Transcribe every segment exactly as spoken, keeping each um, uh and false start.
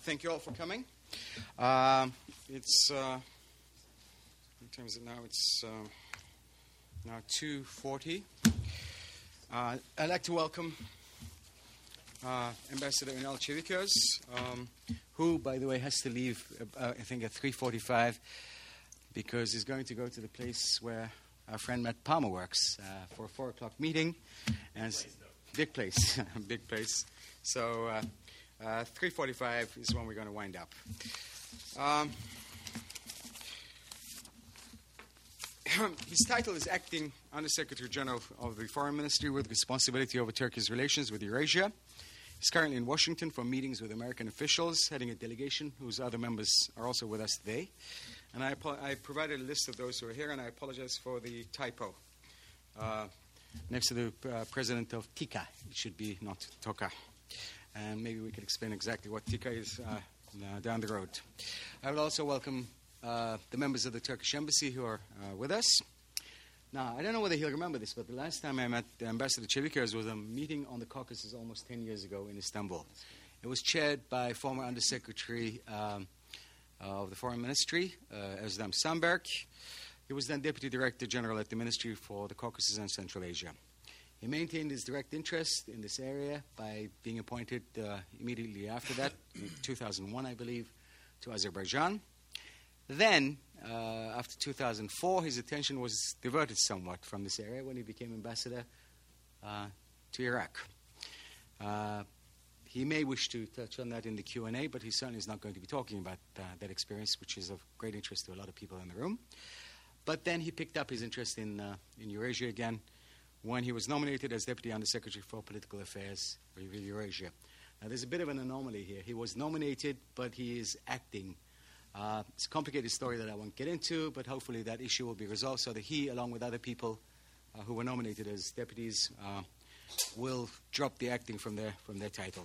thank you all for coming. Uh, it's, uh, what time is it now? It's uh, now two forty. Uh, I'd like to welcome uh, Ambassador Ünal Çeviköz, um, who, by the way, has to leave, uh, I think, at three forty-five, because he's going to go to the place where our friend Matt Palmer works uh, for a four o'clock meeting. And it's big place, big place. So uh, uh, three forty-five is when we're going to wind up. Um, his title is Acting Undersecretary General of the Foreign Ministry with responsibility over Turkey's relations with Eurasia. He's currently in Washington for meetings with American officials, heading a delegation whose other members are also with us today. And I, I provided a list of those who are here, and I apologize for the typo. Uh, next to the uh, president of TİKA, it should be not TOKA. And maybe we can explain exactly what TİKA is uh, uh, down the road. I would also welcome uh, the members of the Turkish embassy who are uh, with us. Now, I don't know whether he'll remember this, but the last time I met Ambassador Çeviköz was a meeting on the Caucasus almost ten years ago in Istanbul. It was chaired by former Undersecretary um, of the Foreign Ministry, uh, Özlem Samberk. He was then Deputy Director General at the Ministry for the Caucasus and Central Asia. He maintained his direct interest in this area by being appointed uh, immediately after that, in two thousand one, I believe, to Azerbaijan. Then, uh, after two thousand four, his attention was diverted somewhat from this area when he became ambassador uh, to Iraq. Uh, he may wish to touch on that in the Q and A, but he certainly is not going to be talking about uh, that experience, which is of great interest to a lot of people in the room. But then he picked up his interest in, uh, in Eurasia again when he was nominated as Deputy Undersecretary for Political Affairs for Eurasia. Now, there's a bit of an anomaly here. He was nominated, but he is acting. Uh, it's a complicated story that I won't get into, but hopefully that issue will be resolved so that he, along with other people uh, who were nominated as deputies, uh, will drop the acting from their, from their title.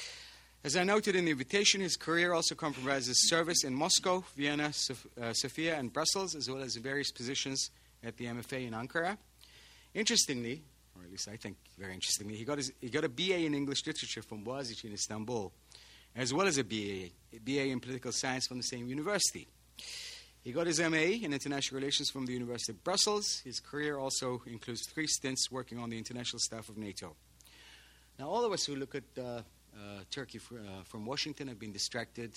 As I noted in the invitation, his career also comprises service in Moscow, Vienna, Sof- uh, Sofia, and Brussels, as well as various positions at the M F A in Ankara. Interestingly, or at least I think very interestingly, he got, his, he got a B A in English Literature from Boğaziçi in Istanbul, as well as a B A, a B A in Political Science from the same university. He got his M A in International Relations from the University of Brussels. His career also includes three stints working on the international staff of NATO. Now, all of us who look at uh, uh, Turkey fr- uh, from Washington have been distracted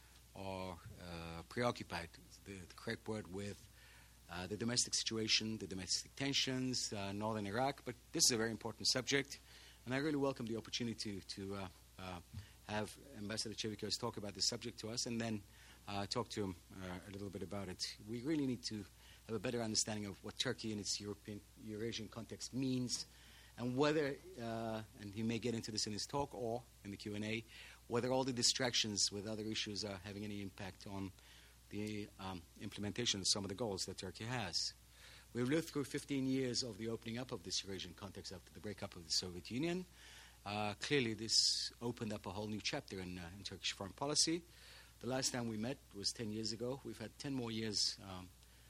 or uh, preoccupied, the, the correct word, with uh, the domestic situation, the domestic tensions, uh, northern Iraq. But this is a very important subject, and I really welcome the opportunity to, to uh, uh, have Ambassador Çeviköz talk about this subject to us and then uh, talk to him uh, a little bit about it. We really need to have a better understanding of what Turkey in its European, Eurasian context means, and whether, uh, and he may get into this in his talk or in the Q and A, whether all the distractions with other issues are having any impact on the um, implementation of some of the goals that Turkey has. We've lived through fifteen years of the opening up of this Eurasian context after the breakup of the Soviet Union. Uh, clearly, this opened up a whole new chapter in, uh, in Turkish foreign policy. The last time we met was ten years ago. We've had ten more years um,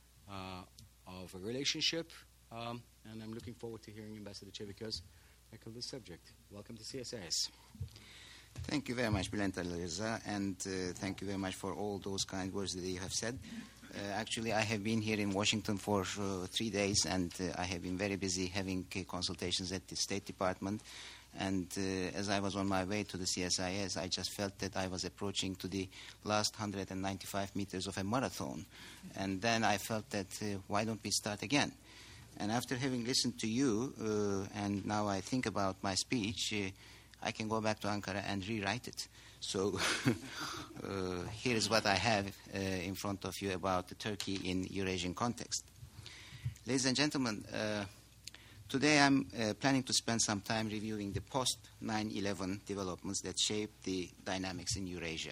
uh, of a relationship, um, and I'm looking forward to hearing Ambassador Çeviköz tackle this subject. Welcome to C S I S. Thank you very much, Bülent Ali Rıza, and uh, thank you very much for all those kind words that you have said. Uh, actually, I have been here in Washington for uh, three days, and uh, I have been very busy having uh, consultations at the State Department. And uh, as I was on my way to the C S I S, I just felt that I was approaching to the last one hundred ninety-five meters of a marathon. And then I felt that, uh, why don't we start again? And after having listened to you, uh, and now I think about my speech, uh, I can go back to Ankara and rewrite it. So uh, here is what I have uh, in front of you about Turkey in Eurasian context. Ladies and gentlemen, uh, today I'm uh, planning to spend some time reviewing the post nine eleven developments that shaped the dynamics in Eurasia.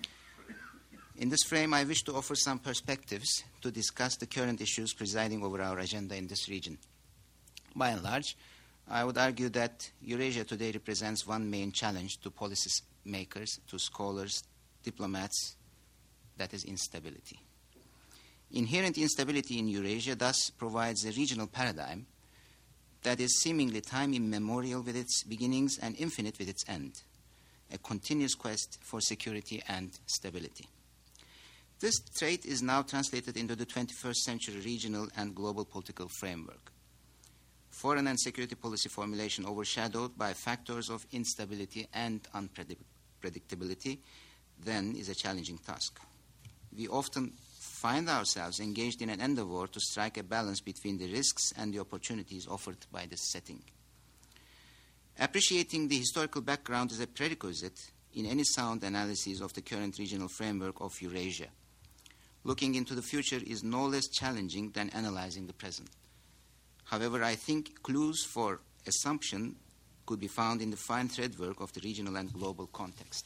In this frame, I wish to offer some perspectives to discuss the current issues presiding over our agenda in this region. By and large, I would argue that Eurasia today represents one main challenge to policy makers, to scholars, diplomats, that is instability. Inherent instability in Eurasia thus provides a regional paradigm that is seemingly time immemorial with its beginnings and infinite with its end. a continuous quest for security and stability. This trait is now translated into the twenty-first century regional and global political framework. Foreign and security policy formulation overshadowed by factors of instability and unpredictability then is a challenging task. We often find ourselves engaged in an endeavor to strike a balance between the risks and the opportunities offered by this setting. Appreciating the historical background is a prerequisite in any sound analysis of the current regional framework of Eurasia. Looking into the future is no less challenging than analyzing the present. However, I think clues for assumption could be found in the fine threadwork of the regional and global context.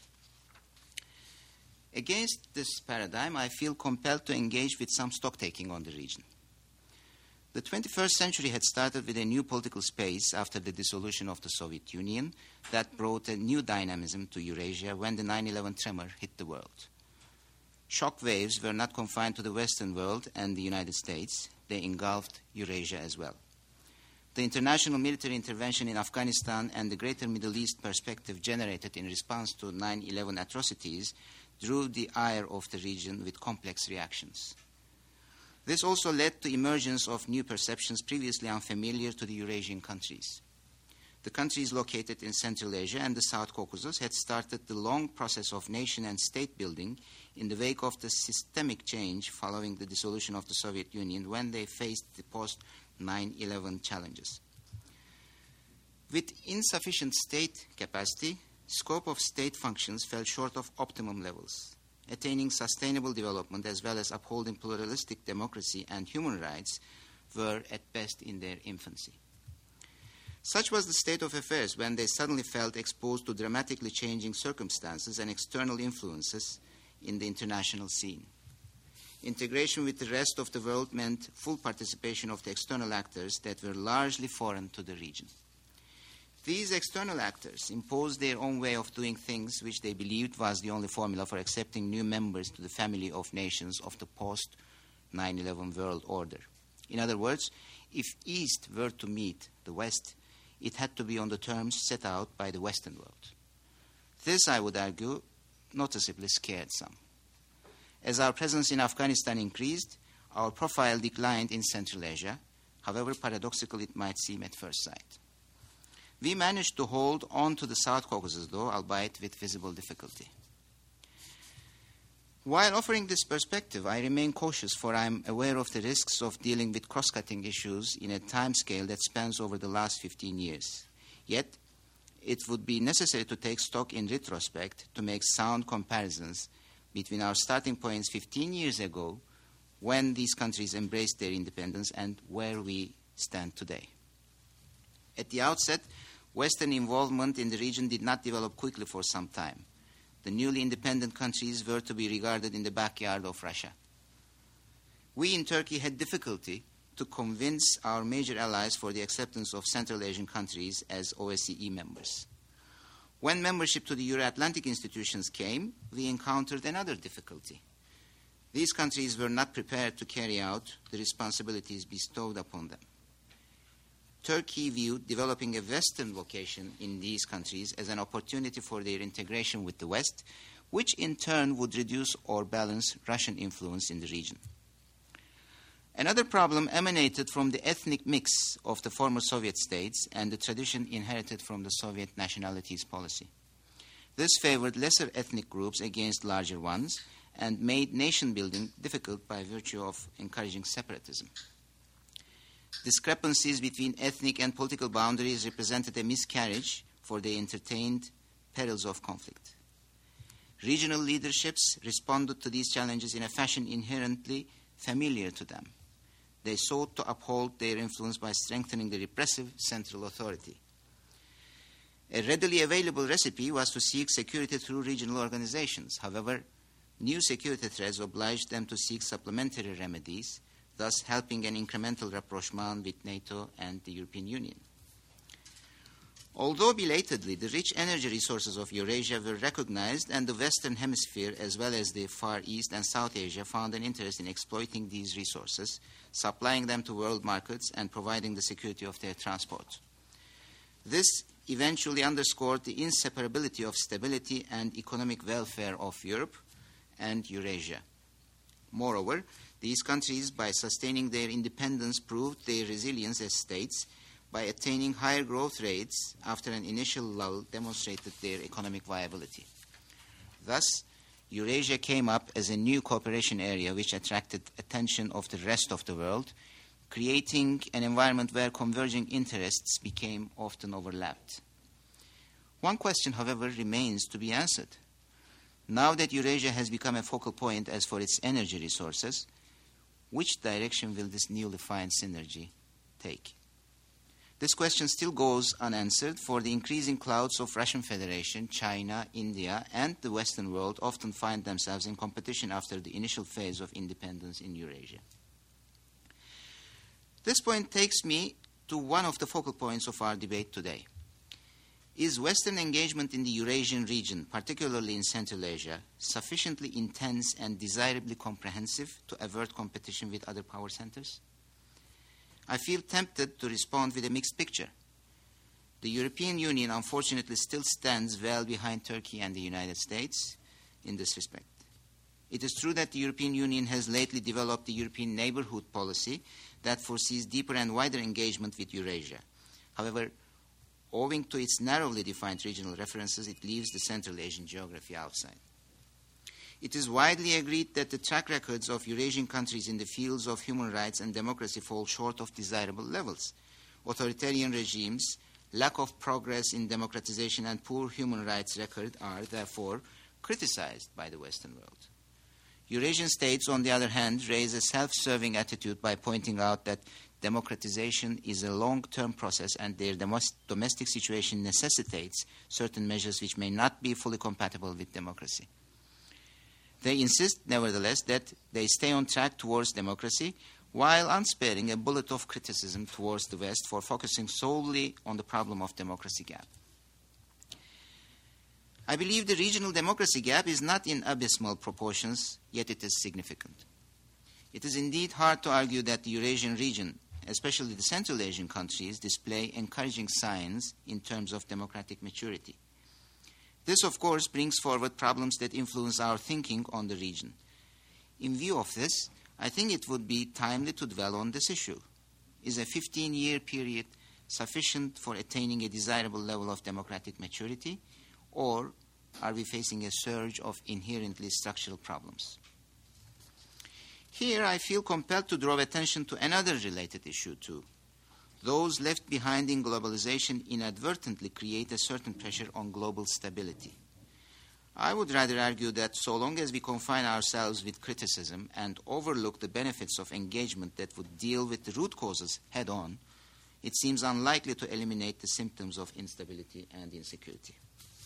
Against this paradigm, I feel compelled to engage with some stock-taking on the region. The twenty-first century had started with a new political space after the dissolution of the Soviet Union that brought a new dynamism to Eurasia when the nine eleven tremor hit the world. Shock waves were not confined to the Western world and the United States. They engulfed Eurasia as well. The international military intervention in Afghanistan and the greater Middle East perspective generated in response to nine eleven atrocities drew the ire of the region with complex reactions. This also led to emergence of new perceptions previously unfamiliar to the Eurasian countries. The countries located in Central Asia and the South Caucasus had started the long process of nation and state building in the wake of the systemic change following the dissolution of the Soviet Union when they faced the post nine eleven challenges. With insufficient state capacity, scope of state functions fell short of optimum levels. Attaining sustainable development as well as upholding pluralistic democracy and human rights were at best in their infancy. Such was the state of affairs when they suddenly felt exposed to dramatically changing circumstances and external influences in the international scene. Integration with the rest of the world meant full participation of the external actors that were largely foreign to the region. These external actors imposed their own way of doing things, which they believed was the only formula for accepting new members to the family of nations of the post nine eleven world order. In other words, if East were to meet the West, it had to be on the terms set out by the Western world. This, I would argue, noticeably scared some. As our presence in Afghanistan increased, our profile declined in Central Asia, however paradoxical it might seem at first sight. We managed to hold on to the South Caucasus, though, albeit with visible difficulty. While offering this perspective, I remain cautious, for I am aware of the risks of dealing with cross-cutting issues in a timescale that spans over the last fifteen years. Yet, it would be necessary to take stock in retrospect to make sound comparisons between our starting points fifteen years ago, when these countries embraced their independence, and where we stand today. At the outset, Western involvement in the region did not develop quickly for some time. The newly independent countries were to be regarded in the backyard of Russia. We in Turkey had difficulty to convince our major allies for the acceptance of Central Asian countries as O S C E members. When membership to the Euro-Atlantic institutions came, we encountered another difficulty. These countries were not prepared to carry out the responsibilities bestowed upon them. Turkey viewed developing a Western vocation in these countries as an opportunity for their integration with the West, which in turn would reduce or balance Russian influence in the region. Another problem emanated from the ethnic mix of the former Soviet states and the tradition inherited from the Soviet nationalities policy. This favored lesser ethnic groups against larger ones and made nation building difficult by virtue of encouraging separatism. Discrepancies between ethnic and political boundaries represented a miscarriage, for they entertained perils of conflict. Regional leaderships responded to these challenges in a fashion inherently familiar to them. They sought to uphold their influence by strengthening the repressive central authority. A readily available recipe was to seek security through regional organizations. However, new security threats obliged them to seek supplementary remedies, thus helping an incremental rapprochement with NATO and the European Union. Although belatedly, the rich energy resources of Eurasia were recognized, and the Western Hemisphere, as well as the Far East and South Asia, found an interest in exploiting these resources, supplying them to world markets and providing the security of their transport. This eventually underscored the inseparability of stability and economic welfare of Europe and Eurasia. Moreover, these countries, by sustaining their independence, proved their resilience as states. By attaining higher growth rates after an initial lull, demonstrated their economic viability. Thus, Eurasia came up as a new cooperation area which attracted attention of the rest of the world, creating an environment where converging interests became often overlapped. One question, however, remains to be answered. Now that Eurasia has become a focal point as for its energy resources, which direction will this newly found synergy take? This question still goes unanswered, for the increasing clouds of Russian Federation, China, India, and the Western world often find themselves in competition after the initial phase of independence in Eurasia. This point takes me to one of the focal points of our debate today. Is Western engagement in the Eurasian region, particularly in Central Asia, sufficiently intense and desirably comprehensive to avert competition with other power centers? I feel tempted to respond with a mixed picture. The European Union, unfortunately, still stands well behind Turkey and the United States in this respect. It is true that the European Union has lately developed the European neighborhood policy that foresees deeper and wider engagement with Eurasia. However, owing to its narrowly defined regional references, it leaves the Central Asian geography outside. It is widely agreed that the track records of Eurasian countries in the fields of human rights and democracy fall short of desirable levels. Authoritarian regimes, lack of progress in democratization, and poor human rights record are, therefore, criticized by the Western world. Eurasian states, on the other hand, raise a self-serving attitude by pointing out that democratization is a long-term process and their domestic situation necessitates certain measures which may not be fully compatible with democracy. They insist, nevertheless, that they stay on track towards democracy, while unsparing a bullet of criticism towards the West for focusing solely on the problem of democracy gap. I believe the regional democracy gap is not in abysmal proportions, yet it is significant. It is indeed hard to argue that the Eurasian region, especially the Central Asian countries, display encouraging signs in terms of democratic maturity. This, of course, brings forward problems that influence our thinking on the region. In view of this, I think it would be timely to dwell on this issue. Is a fifteen-year period sufficient for attaining a desirable level of democratic maturity, or are we facing a surge of inherently structural problems? Here, I feel compelled to draw attention to another related issue, too. Those left behind in globalization inadvertently create a certain pressure on global stability. I would rather argue that so long as we confine ourselves with criticism and overlook the benefits of engagement that would deal with the root causes head-on, it seems unlikely to eliminate the symptoms of instability and insecurity.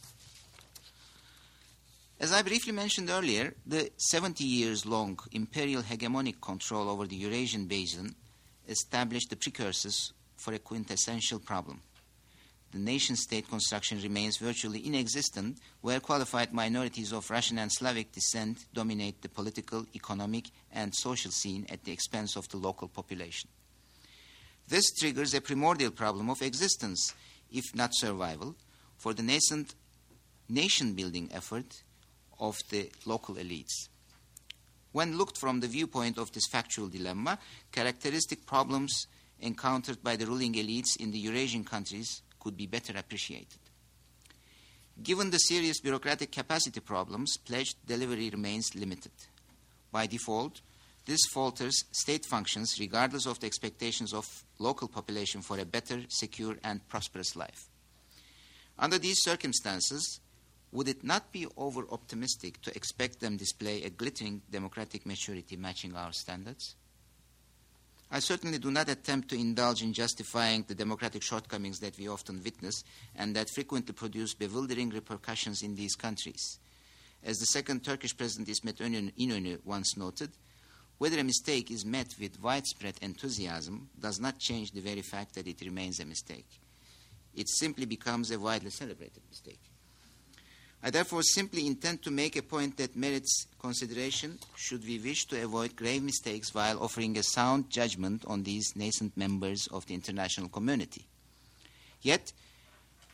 As I briefly mentioned earlier, the seventy years long imperial hegemonic control over the Eurasian basin established the precursors for a quintessential problem. The nation-state construction remains virtually inexistent where qualified minorities of Russian and Slavic descent dominate the political, economic, and social scene at the expense of the local population. This triggers a primordial problem of existence, if not survival, for the nascent nation-building effort of the local elites. When looked from the viewpoint of this factual dilemma, characteristic problems encountered by the ruling elites in the Eurasian countries could be better appreciated. Given the serious bureaucratic capacity problems, pledged delivery remains limited. By default, this falters state functions regardless of the expectations of local population for a better, secure, and prosperous life. Under these circumstances, would it not be over-optimistic to expect them display a glittering democratic maturity matching our standards? I certainly do not attempt to indulge in justifying the democratic shortcomings that we often witness and that frequently produce bewildering repercussions in these countries. As the second Turkish President İsmet İnönü once noted, whether a mistake is met with widespread enthusiasm does not change the very fact that it remains a mistake. It simply becomes a widely celebrated mistake. I therefore simply intend to make a point that merits consideration should we wish to avoid grave mistakes while offering a sound judgment on these nascent members of the international community. Yet,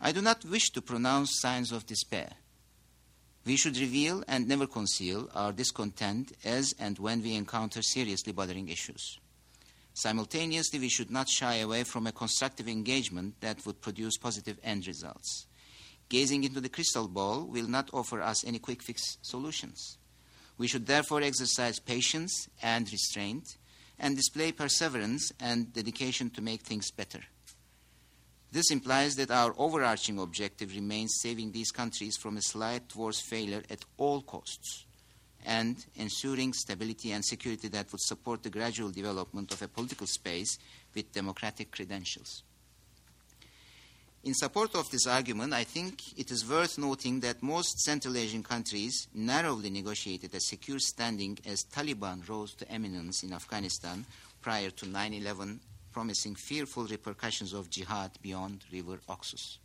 I do not wish to pronounce signs of despair. We should reveal and never conceal our discontent as and when we encounter seriously bothering issues. Simultaneously, we should not shy away from a constructive engagement that would produce positive end results. Gazing into the crystal ball will not offer us any quick fix solutions. We should therefore exercise patience and restraint and display perseverance and dedication to make things better. This implies that our overarching objective remains saving these countries from a slide towards failure at all costs and ensuring stability and security that would support the gradual development of a political space with democratic credentials. In support of this argument, I think it is worth noting that most Central Asian countries narrowly negotiated a secure standing as Taliban rose to eminence in Afghanistan prior to nine eleven, promising fearful repercussions of jihad beyond River Oxus.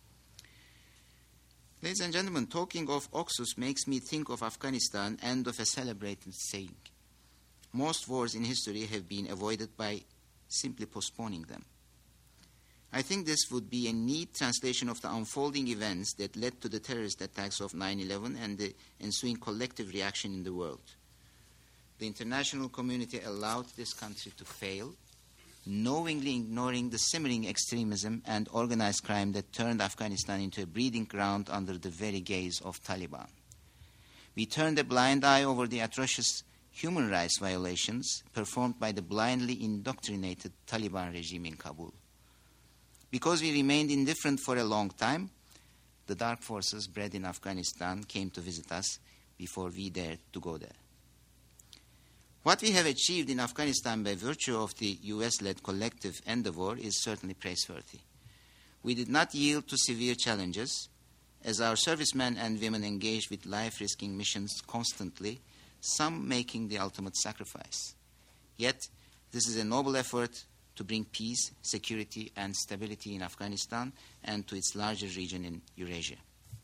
Ladies and gentlemen, talking of Oxus makes me think of Afghanistan and of a celebrated saying. Most wars in history have been avoided by simply postponing them. I think this would be a neat translation of the unfolding events that led to the terrorist attacks of nine eleven and the ensuing collective reaction in the world. The international community allowed this country to fail, knowingly ignoring the simmering extremism and organized crime that turned Afghanistan into a breeding ground under the very gaze of Taliban. We turned a blind eye over the atrocious human rights violations performed by the blindly indoctrinated Taliban regime in Kabul. Because we remained indifferent for a long time, the dark forces bred in Afghanistan came to visit us before we dared to go there. What we have achieved in Afghanistan by virtue of the U S-led collective endeavor is certainly praiseworthy. We did not yield to severe challenges, as our servicemen and women engaged with life-risking missions constantly, some making the ultimate sacrifice. Yet, this is a noble effort to bring peace, security, and stability in Afghanistan and to its larger region in Eurasia.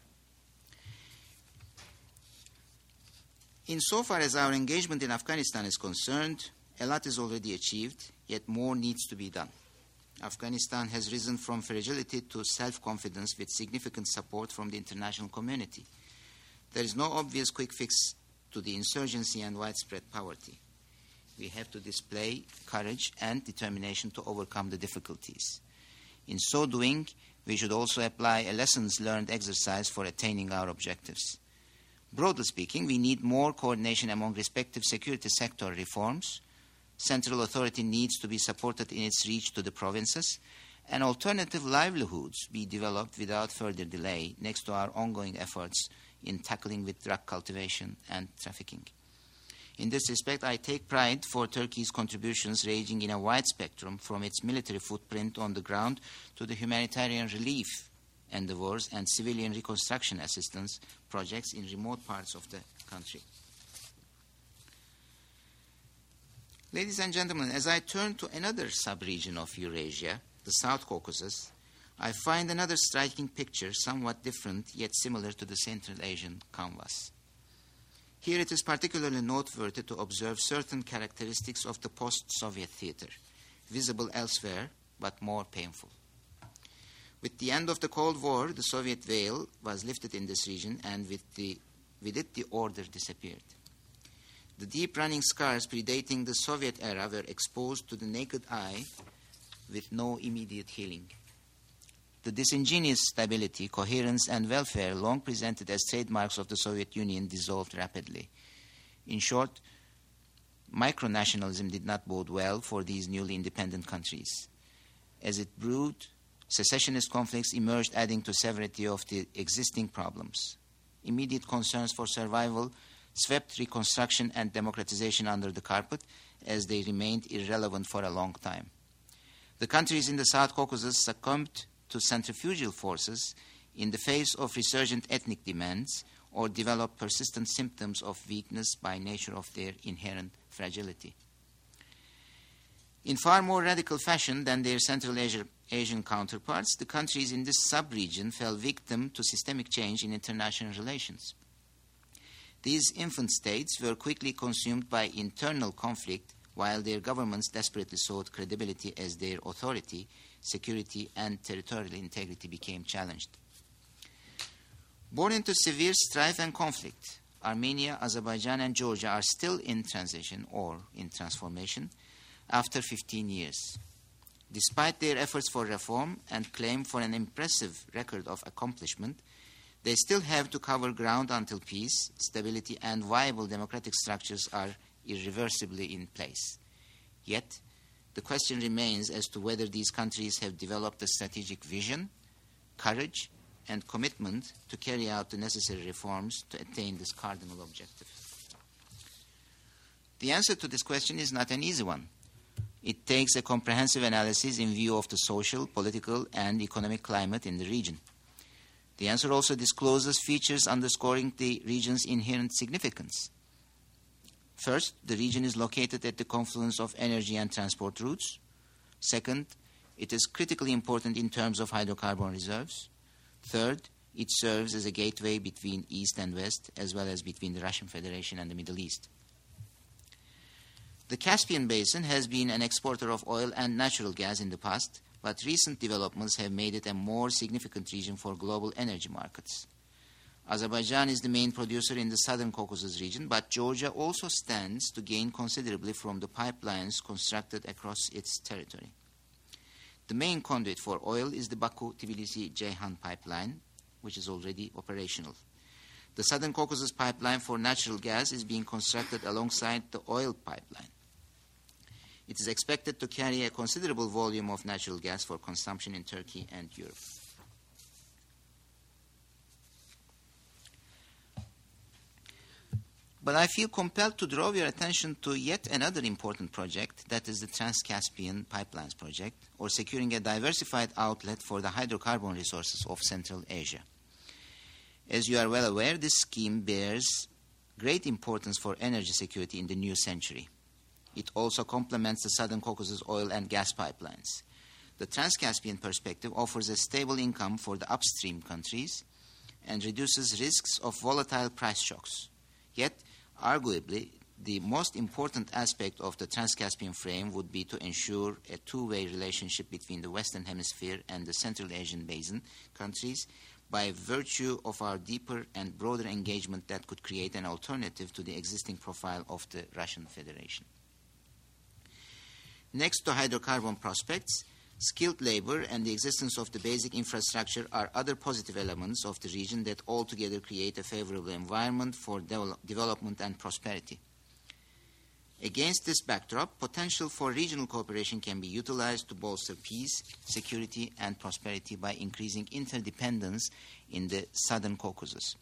Insofar as our engagement in Afghanistan is concerned, a lot is already achieved, yet more needs to be done. Afghanistan has risen from fragility to self-confidence with significant support from the international community. There is no obvious quick fix to the insurgency and widespread poverty. We have to display courage and determination to overcome the difficulties. In so doing, we should also apply a lessons learned exercise for attaining our objectives. Broadly speaking, we need more coordination among respective security sector reforms. Central authority needs to be supported in its reach to the provinces, and alternative livelihoods be developed without further delay next to our ongoing efforts in tackling with drug cultivation and trafficking. In this respect, I take pride for Turkey's contributions ranging in a wide spectrum from its military footprint on the ground to the humanitarian relief endeavors and civilian reconstruction assistance projects in remote parts of the country. Ladies and gentlemen, as I turn to another sub-region of Eurasia, the South Caucasus, I find another striking picture somewhat different yet similar to the Central Asian canvas. Here it is particularly noteworthy to observe certain characteristics of the post-Soviet theater, visible elsewhere but more painful. With the end of the Cold War, the Soviet veil was lifted in this region, and with, the, with it the order disappeared. The deep-running scars predating the Soviet era were exposed to the naked eye with no immediate healing. The disingenuous stability, coherence, and welfare long presented as trademarks of the Soviet Union dissolved rapidly. In short, micronationalism did not bode well for these newly independent countries. As it brewed, secessionist conflicts emerged, adding to severity of the existing problems. Immediate concerns for survival swept reconstruction and democratization under the carpet, as they remained irrelevant for a long time. The countries in the South Caucasus succumbed to centrifugal forces in the face of resurgent ethnic demands or developed persistent symptoms of weakness by nature of their inherent fragility. In far more radical fashion than their Central Asia, Asian counterparts, the countries in this sub-region fell victim to systemic change in international relations. These infant states were quickly consumed by internal conflict, while their governments desperately sought credibility as their authority security, and territorial integrity became challenged. Born into severe strife and conflict, Armenia, Azerbaijan, and Georgia are still in transition or in transformation after fifteen years. Despite their efforts for reform and claim for an impressive record of accomplishment, they still have to cover ground until peace, stability, and viable democratic structures are irreversibly in place. Yet, the question remains as to whether these countries have developed a strategic vision, courage, and commitment to carry out the necessary reforms to attain this cardinal objective. The answer to this question is not an easy one. It takes a comprehensive analysis in view of the social, political, and economic climate in the region. The answer also discloses features underscoring the region's inherent significance. First, the region is located at the confluence of energy and transport routes. Second, it is critically important in terms of hydrocarbon reserves. Third, it serves as a gateway between East and West, as well as between the Russian Federation and the Middle East. The Caspian Basin has been an exporter of oil and natural gas in the past, but recent developments have made it a more significant region for global energy markets. Azerbaijan is the main producer in the southern Caucasus region, but Georgia also stands to gain considerably from the pipelines constructed across its territory. The main conduit for oil is the Baku-Tbilisi-Ceyhan pipeline, which is already operational. The Southern Caucasus pipeline for natural gas is being constructed alongside the oil pipeline. It is expected to carry a considerable volume of natural gas for consumption in Turkey and Europe. But I feel compelled to draw your attention to yet another important project, that is the Trans-Caspian Pipelines project, or securing a diversified outlet for the hydrocarbon resources of Central Asia. As you are well aware, this scheme bears great importance for energy security in the new century. It also complements the Southern Caucasus oil and gas pipelines. The Trans-Caspian perspective offers a stable income for the upstream countries and reduces risks of volatile price shocks. Yet, arguably, the most important aspect of the Trans-Caspian frame would be to ensure a two-way relationship between the Western Hemisphere and the Central Asian Basin countries by virtue of our deeper and broader engagement that could create an alternative to the existing profile of the Russian Federation. Next to hydrocarbon prospects, skilled labor and the existence of the basic infrastructure are other positive elements of the region that altogether create a favorable environment for de- development and prosperity. Against this backdrop, potential for regional cooperation can be utilized to bolster peace, security, and prosperity by increasing interdependence in the Southern Caucasus.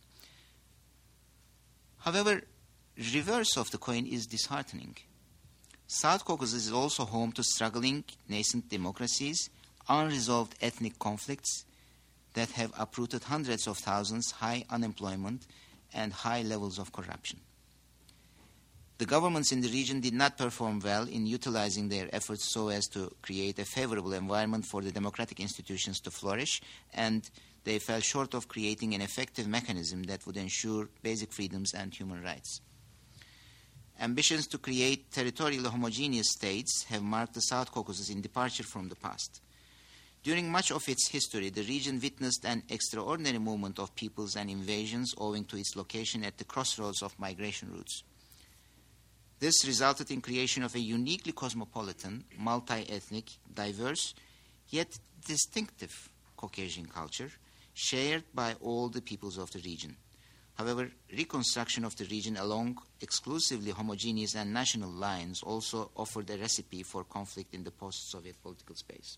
However, reverse of the coin is disheartening. South Caucasus is also home to struggling nascent democracies, unresolved ethnic conflicts that have uprooted hundreds of thousands, high unemployment, and high levels of corruption. The governments in the region did not perform well in utilizing their efforts so as to create a favorable environment for the democratic institutions to flourish, and they fell short of creating an effective mechanism that would ensure basic freedoms and human rights. Ambitions to create territorially homogeneous states have marked the South Caucasus in departure from the past. During much of its history, the region witnessed an extraordinary movement of peoples and invasions owing to its location at the crossroads of migration routes. This resulted in creation of a uniquely cosmopolitan, multi-ethnic, diverse, yet distinctive Caucasian culture shared by all the peoples of the region. However, reconstruction of the region along exclusively homogeneous and national lines also offered a recipe for conflict in the post-Soviet political space.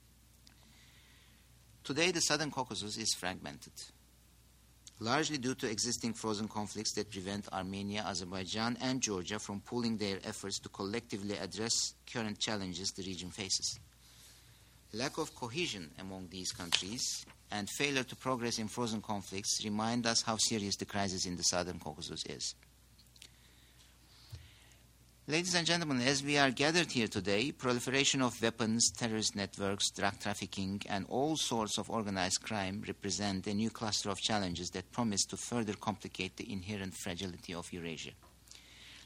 Today, the Southern Caucasus is fragmented, largely due to existing frozen conflicts that prevent Armenia, Azerbaijan, and Georgia from pooling their efforts to collectively address current challenges the region faces. Lack of cohesion among these countries and failure to progress in frozen conflicts remind us how serious the crisis in the Southern Caucasus is. Ladies and gentlemen, as we are gathered here today, proliferation of weapons, terrorist networks, drug trafficking, and all sorts of organized crime represent a new cluster of challenges that promise to further complicate the inherent fragility of Eurasia.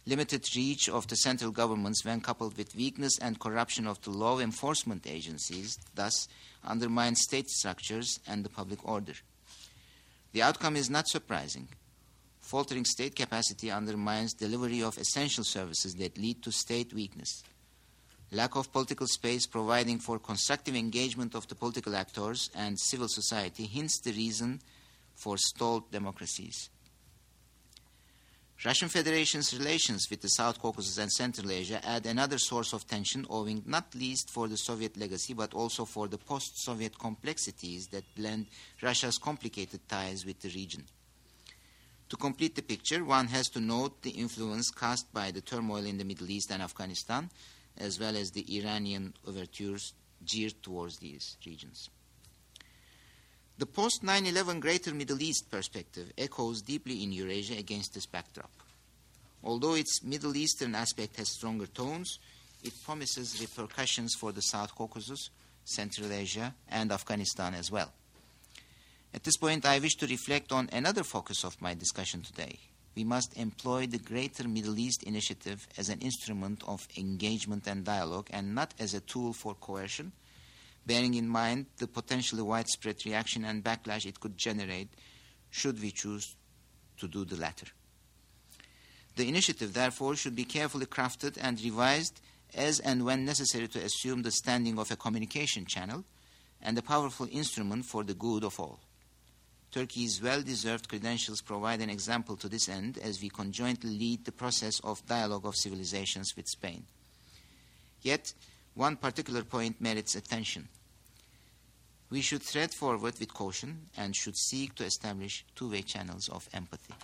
limited reach of the central governments when coupled with weakness and corruption of the law enforcement agencies, thus undermines state structures and the public order. The outcome is not surprising. Faltering state capacity undermines delivery of essential services that lead to state weakness. Lack of political space providing for constructive engagement of the political actors and civil society hints the reason for stalled democracies. Russian Federation's relations with the South Caucasus and Central Asia add another source of tension, owing not least for the Soviet legacy, but also for the post-Soviet complexities that blend Russia's complicated ties with the region. To complete the picture, one has to note the influence cast by the turmoil in the Middle East and Afghanistan, as well as the Iranian overtures geared towards these regions. The post nine eleven Greater Middle East perspective echoes deeply in Eurasia against this backdrop. Although its Middle Eastern aspect has stronger tones, it promises repercussions for the South Caucasus, Central Asia, and Afghanistan as well. At this point, I wish to reflect on another focus of my discussion today. We must employ the Greater Middle East Initiative as an instrument of engagement and dialogue, and not as a tool for coercion, bearing in mind the potentially widespread reaction and backlash it could generate should we choose to do the latter. The initiative, therefore, should be carefully crafted and revised as and when necessary to assume the standing of a communication channel and a powerful instrument for the good of all. Turkey's well-deserved credentials provide an example to this end as we conjointly lead the process of dialogue of civilizations with Spain. Yet, one particular point merits attention. We should tread forward with caution and should seek to establish two-way channels of empathy.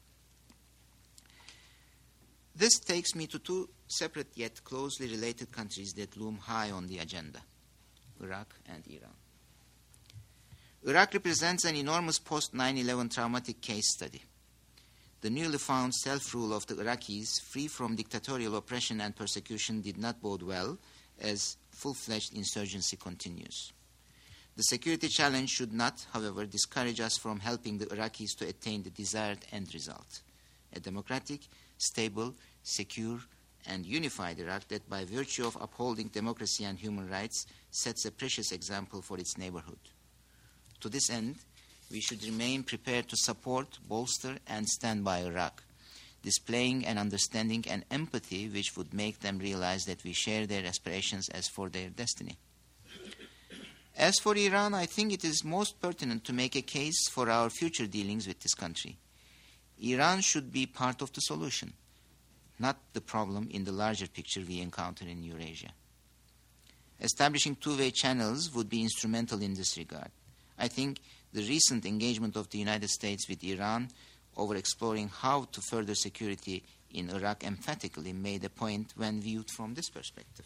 This takes me to two separate yet closely related countries that loom high on the agenda, Iraq and Iran. Iraq represents an enormous post nine eleven traumatic case study. The newly found self-rule of the Iraqis, free from dictatorial oppression and persecution, did not bode well as full-fledged insurgency continues. The security challenge should not, however, discourage us from helping the Iraqis to attain the desired end result, a democratic, stable, secure, and unified Iraq that, by virtue of upholding democracy and human rights, sets a precious example for its neighborhood. To this end, we should remain prepared to support, bolster, and stand by Iraq, displaying an understanding and empathy which would make them realize that we share their aspirations as for their destiny. As for Iran, I think it is most pertinent to make a case for our future dealings with this country. Iran should be part of the solution, not the problem in the larger picture we encounter in Eurasia. Establishing two-way channels would be instrumental in this regard. I think the recent engagement of the United States with Iran over exploring how to further security in Iraq emphatically made a point when viewed from this perspective.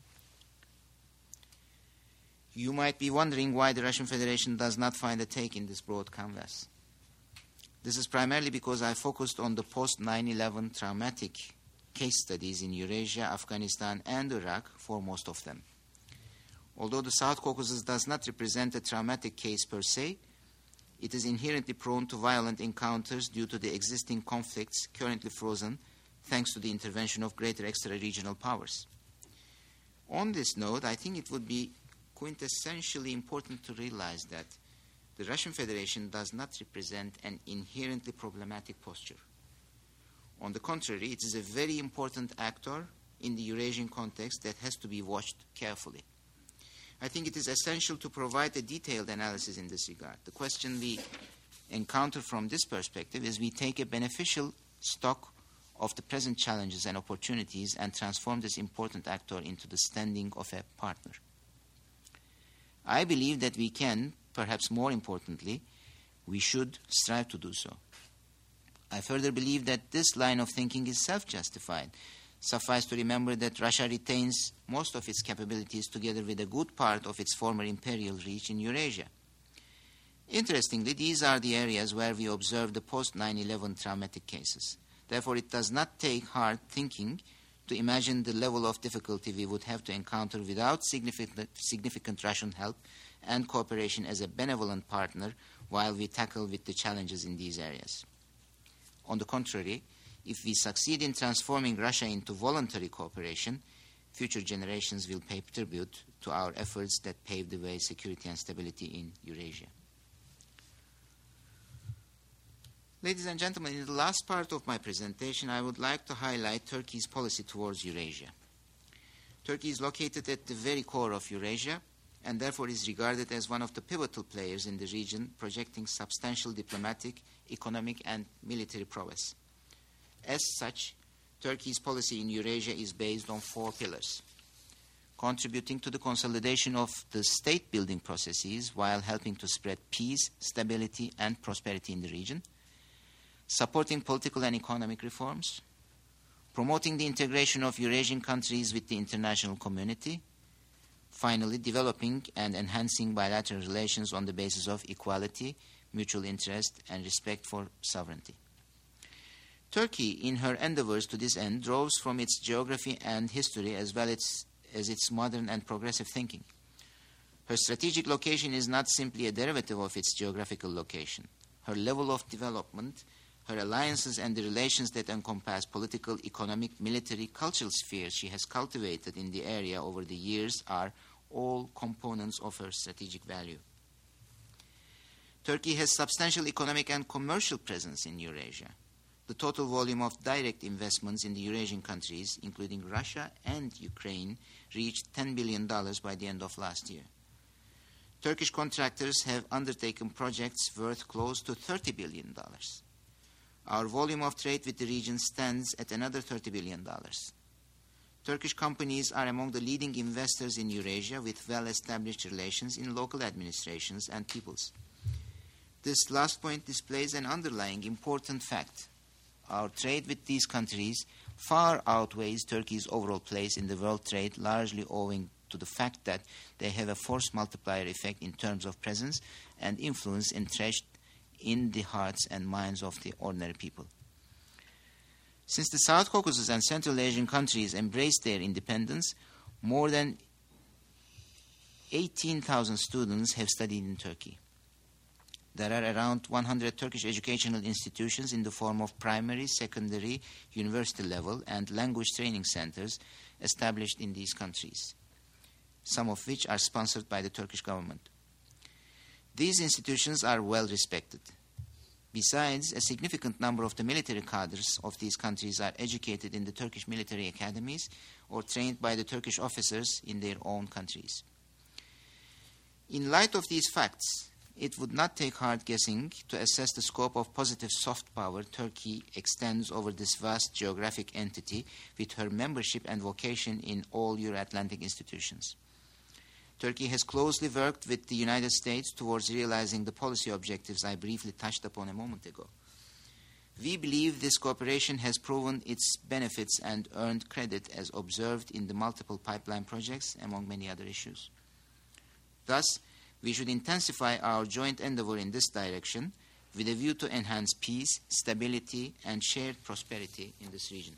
You might be wondering why the Russian Federation does not find a take in this broad canvas. This is primarily because I focused on the post nine eleven traumatic case studies in Eurasia, Afghanistan, and Iraq for most of them. Although the South Caucasus does not represent a traumatic case per se, it is inherently prone to violent encounters due to the existing conflicts currently frozen thanks to the intervention of greater extra-regional powers. On this note, I think it would be quintessentially important to realize that the Russian Federation does not represent an inherently problematic posture. On the contrary, it is a very important actor in the Eurasian context that has to be watched carefully. I think it is essential to provide a detailed analysis in this regard. The question we encounter from this perspective is we take a beneficial stock of the present challenges and opportunities and transform this important actor into the standing of a partner. I believe that we can, perhaps more importantly, we should strive to do so. I further believe that this line of thinking is self-justified. Suffice to remember that Russia retains most of its capabilities together with a good part of its former imperial reach in Eurasia. Interestingly, these are the areas where we observe the post nine eleven traumatic cases. Therefore, it does not take hard thinking to imagine the level of difficulty we would have to encounter without significant, significant Russian help and cooperation as a benevolent partner while we tackle with the challenges in these areas. On the contrary, If we succeed in transforming Russia into voluntary cooperation, future generations will pay tribute to our efforts that paved the way security and stability in Eurasia. Ladies and gentlemen, in the last part of my presentation, I would like to highlight Turkey's policy towards Eurasia. Turkey is located at the very core of Eurasia and therefore is regarded as one of the pivotal players in the region, projecting substantial diplomatic, economic, and military prowess. As such, Turkey's policy in Eurasia is based on four pillars: contributing to the consolidation of the state-building processes while helping to spread peace, stability, and prosperity in the region, supporting political and economic reforms, promoting the integration of Eurasian countries with the international community, finally, developing and enhancing bilateral relations on the basis of equality, mutual interest, and respect for sovereignty. Turkey, in her endeavors to this end, draws from its geography and history as well as, as its modern and progressive thinking. Her strategic location is not simply a derivative of its geographical location. Her level of development, her alliances, and the relations that encompass political, economic, military, cultural spheres she has cultivated in the area over the years are all components of her strategic value. Turkey has substantial economic and commercial presence in Eurasia. The total volume of direct investments in the Eurasian countries, including Russia and Ukraine, reached ten billion dollars by the end of last year. Turkish contractors have undertaken projects worth close to thirty billion dollars. Our volume of trade with the region stands at another thirty billion dollars. Turkish companies are among the leading investors in Eurasia with well-established relations in local administrations and peoples. This last point displays an underlying important fact. Our trade with these countries far outweighs Turkey's overall place in the world trade, largely owing to the fact that they have a force multiplier effect in terms of presence and influence entrenched in the hearts and minds of the ordinary people. Since the South Caucasus and Central Asian countries embraced their independence, more than eighteen thousand students have studied in Turkey. There are around one hundred Turkish educational institutions in the form of primary, secondary, university level, and language training centers established in these countries, some of which are sponsored by the Turkish government. These institutions are well respected. Besides, a significant number of the military cadres of these countries are educated in the Turkish military academies or trained by the Turkish officers in their own countries. In light of these facts, it would not take hard guessing to assess the scope of positive soft power Turkey extends over this vast geographic entity with her membership and vocation in all Euro-Atlantic institutions. Turkey has closely worked with the United States towards realizing the policy objectives I briefly touched upon a moment ago. We believe this cooperation has proven its benefits and earned credit as observed in the multiple pipeline projects, among many other issues. Thus, we should intensify our joint endeavor in this direction with a view to enhance peace, stability, and shared prosperity in this region.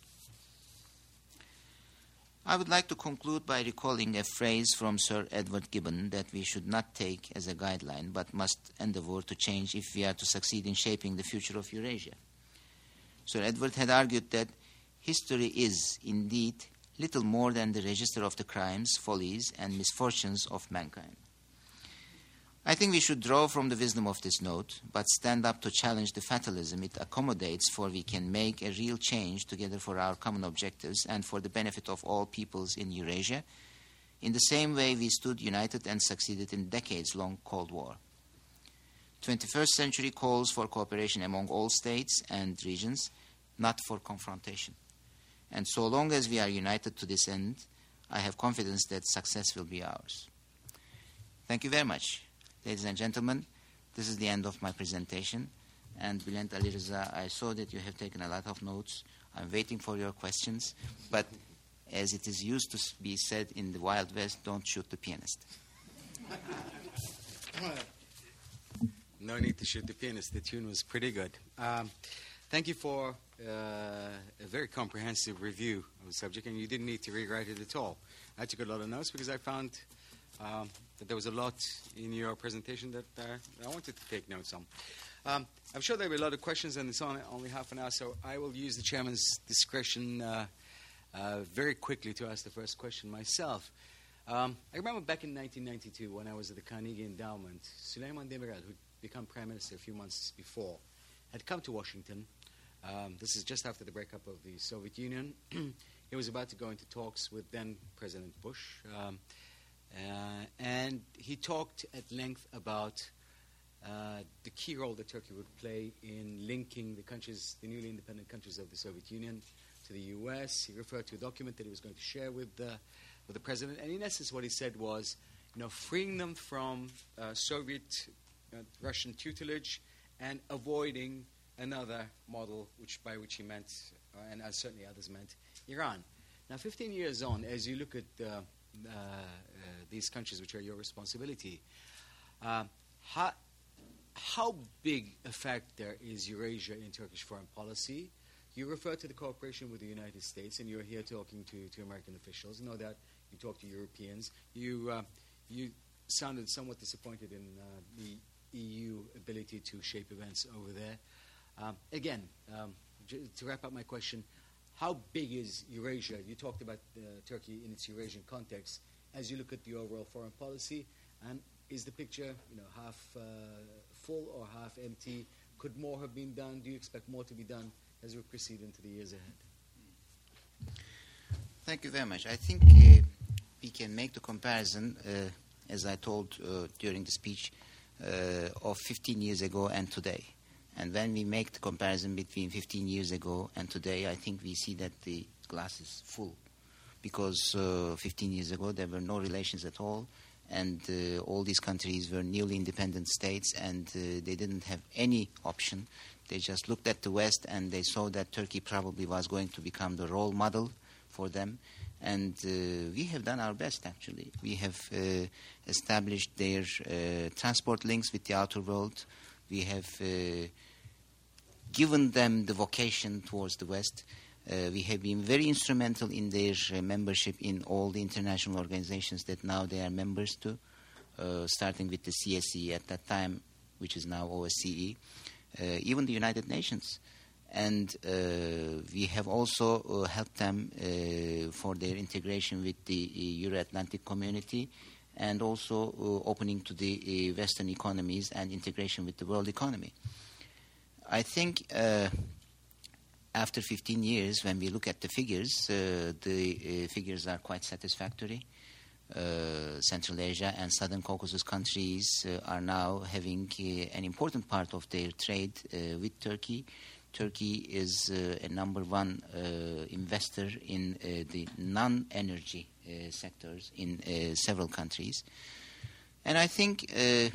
I would like to conclude by recalling a phrase from Sir Edward Gibbon that we should not take as a guideline but must endeavor to change if we are to succeed in shaping the future of Eurasia. Sir Edward had argued that history is, indeed, little more than the register of the crimes, follies, and misfortunes of mankind. I think we should draw from the wisdom of this note, but stand up to challenge the fatalism it accommodates, for we can make a real change together for our common objectives and for the benefit of all peoples in Eurasia, in the same way we stood united and succeeded in decades-long Cold War. twenty-first century calls for cooperation among all states and regions, not for confrontation. And so long as we are united to this end, I have confidence that success will be ours. Thank you very much. Ladies and gentlemen, this is the end of my presentation. And Bülent Ali Rıza, I saw that you have taken a lot of notes. I'm waiting for your questions. But as it is used to be said in the Wild West, don't shoot the pianist. No need to shoot the pianist. The tune was pretty good. Um, thank you for uh, a very comprehensive review of the subject, and you didn't need to rewrite it at all. I took a lot of notes because I found um, that there was a lot in your presentation that uh, I wanted to take notes on. Um, I'm sure there'll be a lot of questions, and it's only, only half an hour, so I will use the chairman's discretion uh, uh, very quickly to ask the first question myself. Um, I remember back in nineteen ninety-two when I was at the Carnegie Endowment, Suleiman Demirel, who'd become prime minister a few months before, had come to Washington. Um, this is just after the breakup of the Soviet Union. He was about to go into talks with then President Bush, um, uh, and he talked at length about uh, the key role that Turkey would play in linking the countries, the newly independent countries of the Soviet Union, to the U S. He referred to a document that he was going to share with the, with the president, and in essence, what he said was, you know, freeing them from uh, Soviet, uh, Russian tutelage, and avoiding another model, which by which he meant, uh, and as certainly others meant, Iran. Now, fifteen years on, as you look at uh, uh, uh, these countries which are your responsibility, uh, how, how big a factor is Eurasia in Turkish foreign policy? You refer to the cooperation with the United States, and you're here talking to, to American officials. No doubt you talk to Europeans. You, uh, you sounded somewhat disappointed in uh, the E U ability to shape events over there. Um, again, um, j- to wrap up my question, how big is Eurasia? You talked about uh, Turkey in its Eurasian context. As you look at the overall foreign policy, and is the picture, you know, half uh, full or half empty? Could more have been done? Do you expect more to be done as we proceed into the years ahead? Thank you very much. I think uh, we can make the comparison, uh, as I told uh, during the speech, uh, of fifteen years ago and today. And when we make the comparison between fifteen years ago and today, I think we see that the glass is full. Because uh, fifteen years ago, there were no relations at all, and uh, all these countries were newly independent states, and uh, they didn't have any option. They just looked at the West, and they saw that Turkey probably was going to become the role model for them. And uh, we have done our best, actually. We have uh, established their uh, transport links with the outer world. We have uh, given them the vocation towards the West. Uh, we have been very instrumental in their uh, membership in all the international organizations that now they are members to, uh, starting with the C S E at that time, which is now O S C E, uh, even the United Nations. And uh, we have also uh, helped them uh, for their integration with the uh, Euro-Atlantic community, and also uh, opening to the uh, Western economies and integration with the world economy. I think uh, after fifteen years, when we look at the figures, uh, the uh, figures are quite satisfactory. Uh, Central Asia and Southern Caucasus countries uh, are now having uh, an important part of their trade uh, with Turkey. Turkey is uh, a number one uh, investor in uh, the non-energy uh, sectors in uh, several countries. And I think uh,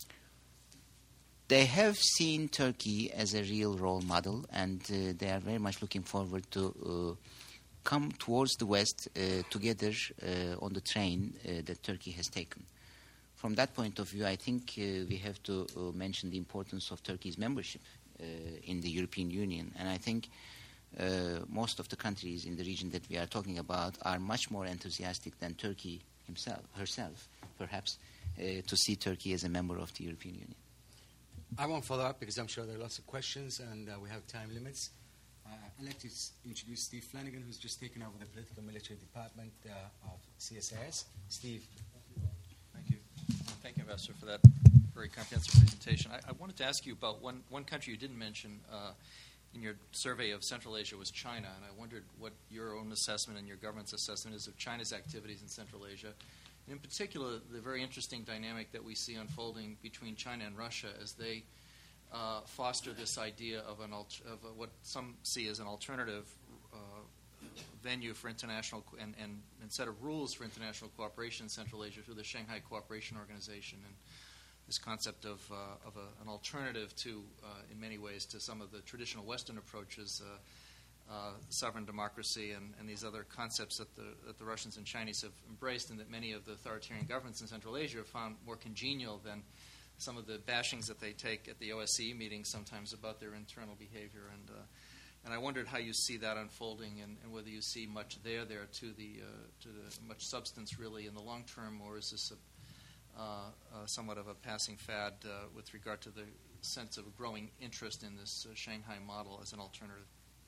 they have seen Turkey as a real role model, and uh, they are very much looking forward to uh, come towards the West uh, together uh, on the train uh, that Turkey has taken. From that point of view, I think uh, we have to uh, mention the importance of Turkey's membership uh, in the European Union. And I think uh, most of the countries in the region that we are talking about are much more enthusiastic than Turkey himself, herself, perhaps, uh, to see Turkey as a member of the European Union. I won't follow up because I'm sure there are lots of questions and uh, we have time limits. Uh, I'd like to s- introduce Steve Flanagan, who's just taken over the Political Military Department uh, of C S I S. Steve. Thank you. Thank you, Ambassador, for that very comprehensive presentation. I, I wanted to ask you about one, one country you didn't mention uh, in your survey of Central Asia was China, and I wondered what your own assessment and your government's assessment is of China's activities in Central Asia. And in particular, the very interesting dynamic that we see unfolding between China and Russia as they uh, foster this idea of, an alt- of a, what some see as an alternative uh, venue for international co- and, and, and set of rules for international cooperation in Central Asia through the Shanghai Cooperation Organization, and this concept of, uh, of a, an alternative to, uh, in many ways, to some of the traditional Western approaches, uh, uh, sovereign democracy and, and these other concepts that the, that the Russians and Chinese have embraced and that many of the authoritarian governments in Central Asia have found more congenial than some of the bashings that they take at the O S C E meetings sometimes about their internal behavior. And uh, and I wondered how you see that unfolding, and, and whether you see much there there to the uh, to the much substance really in the long term, or is this a, uh, uh, somewhat of a passing fad uh, with regard to the sense of a growing interest in this uh, Shanghai model as an alternative?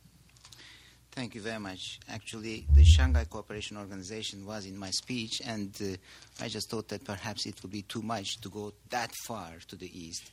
Thank you very much. Actually, the Shanghai Cooperation Organization was in my speech, and uh, I just thought that perhaps it would be too much to go that far to the east.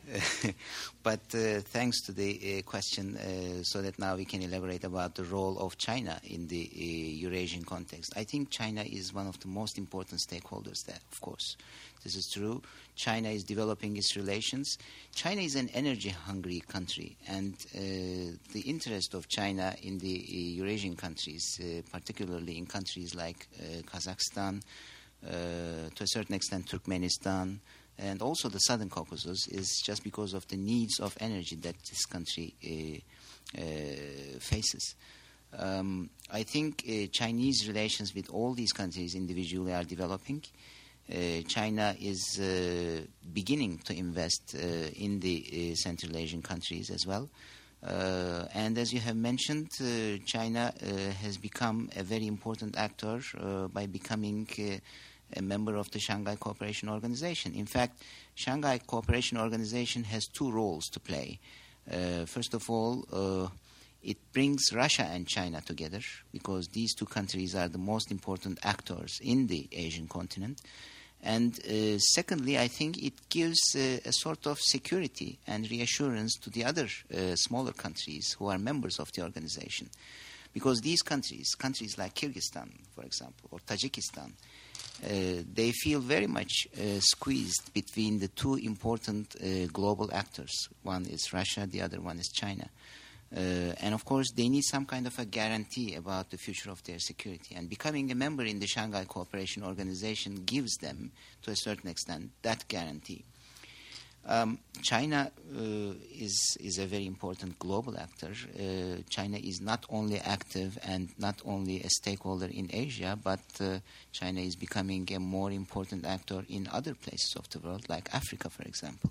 But uh, thanks to the uh, question, uh, so that now we can elaborate about the role of China in the uh, Eurasian context. I think China is one of the most important stakeholders there, of course. This is true. China is developing its relations. China is an energy-hungry country, and uh, the interest of China in the uh, Eurasian countries, uh, particularly in countries like uh, Kazakhstan, uh, to a certain extent Turkmenistan, and also the Southern Caucasus, is just because of the needs of energy that this country uh, uh, faces. Um, I think uh, Chinese relations with all these countries individually are developing. Uh, China is uh, beginning to invest uh, in the uh, Central Asian countries as well. Uh, and as you have mentioned, uh, China uh, has become a very important actor uh, by becoming uh, a member of the Shanghai Cooperation Organization. In fact, Shanghai Cooperation Organization has two roles to play. Uh, first of all, uh, it brings Russia and China together because these two countries are the most important actors in the Asian continent. And uh, secondly, I think it gives uh, a sort of security and reassurance to the other uh, smaller countries who are members of the organization. Because these countries, countries like Kyrgyzstan, for example, or Tajikistan, Uh, they feel very much uh, squeezed between the two important uh, global actors. One is Russia, the other one is China. Uh, and of course, they need some kind of a guarantee about the future of their security. And becoming a member in the Shanghai Cooperation Organization gives them, to a certain extent, that guarantee. Um, China uh, is is a very important global actor. Uh, China is not only active and not only a stakeholder in Asia, but uh, China is becoming a more important actor in other places of the world, like Africa, for example.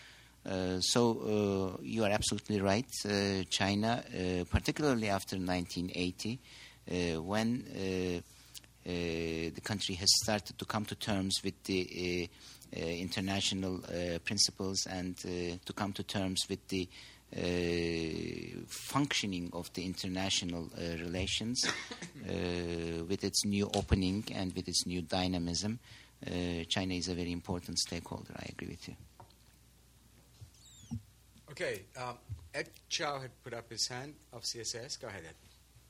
Uh, so uh, you are absolutely right. Uh, China, uh, particularly after nineteen eighty, uh, when uh, uh, the country has started to come to terms with the uh, Uh, international uh, principles and uh, to come to terms with the uh, functioning of the international uh, relations, uh, with its new opening and with its new dynamism, uh, China is a very important stakeholder. I agree with you. Okay, um, Ed Chow had put up his hand of C S S. Go ahead, Ed.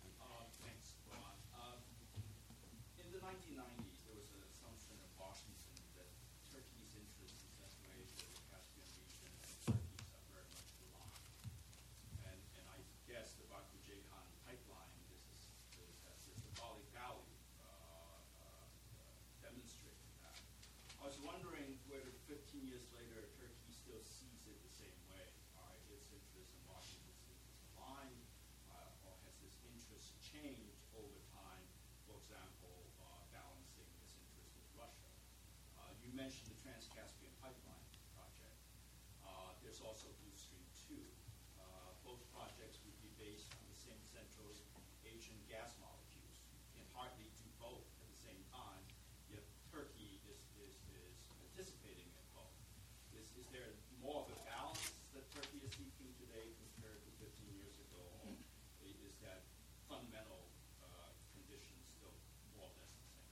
mentioned the Trans-Caspian Pipeline project. Uh, there's also Blue Stream two. Uh, both projects would be based on the same Central Asian gas molecules. You can hardly do both at the same time, yet Turkey is, is, is participating in both. Is, is there more of a balance that Turkey is seeking today compared to fifteen years ago? Or is that fundamental uh, condition still more or less the same?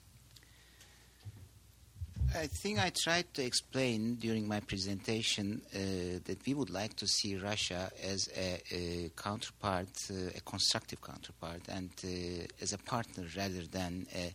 I think I tried to explain during my presentation uh, that we would like to see Russia as a, a counterpart, uh, a constructive counterpart, and uh, as a partner rather than a,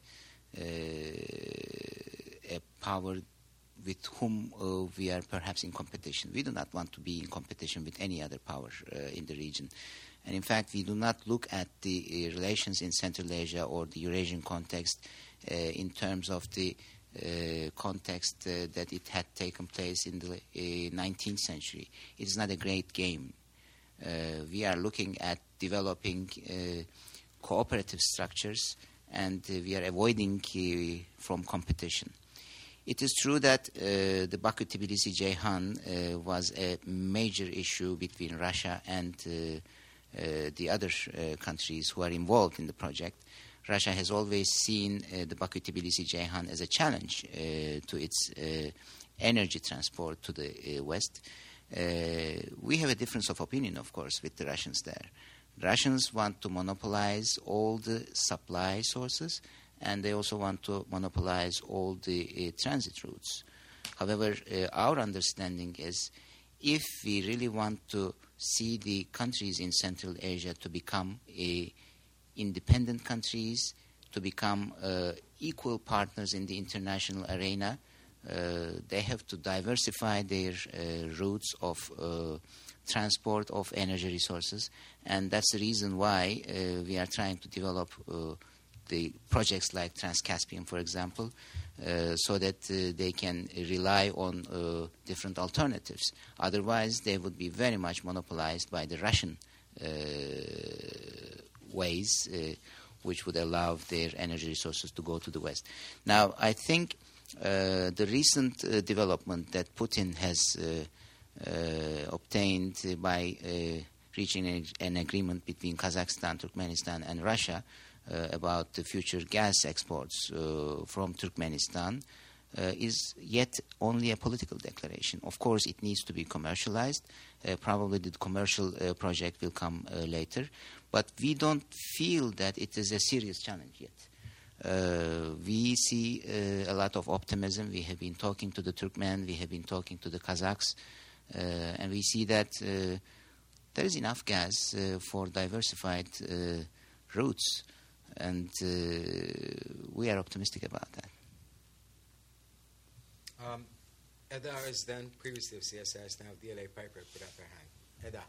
a, a power with whom uh, we are perhaps in competition. We do not want to be in competition with any other power uh, in the region. And in fact, we do not look at the uh, relations in Central Asia or the Eurasian context uh, in terms of the Uh, context uh, that it had taken place in the uh, nineteenth century. It is not a great game. Uh, we are looking at developing uh, cooperative structures, and uh, we are avoiding uh, from competition. It is true that uh, the Baku-Tbilisi-Ceyhan uh, was a major issue between Russia and uh, uh, the other uh, countries who are involved in the project. Russia has always seen uh, the Baku-Tbilisi-Ceyhan as a challenge uh, to its uh, energy transport to the uh, West. Uh, we have a difference of opinion, of course, with the Russians there. The Russians want to monopolize all the supply sources, and they also want to monopolize all the uh, transit routes. However, uh, our understanding is if we really want to see the countries in Central Asia to become a independent countries, to become uh, equal partners in the international arena, uh, they have to diversify their uh, routes of uh, transport of energy resources, and that's the reason why uh, we are trying to develop uh, the projects like Trans-Caspian, for example, uh, so that uh, they can rely on uh, different alternatives. Otherwise, they would be very much monopolized by the Russian uh, ways, uh, which would allow their energy resources to go to the West. Now, I think uh, the recent uh, development that Putin has uh, uh, obtained by uh, reaching an, an agreement between Kazakhstan, Turkmenistan, and Russia uh, about the future gas exports uh, from Turkmenistan uh, is yet only a political declaration. Of course, it needs to be commercialized. Uh, probably the commercial uh, project will come uh, later. But we don't feel that it is a serious challenge yet. Uh, we see uh, a lot of optimism. We have been talking to the Turkmen, we have been talking to the Kazakhs, uh, and we see that uh, there is enough gas uh, for diversified uh, routes, and uh, we are optimistic about that. Um, Eda is then previously of C S S, now D L A Piper put up her hand. Eda.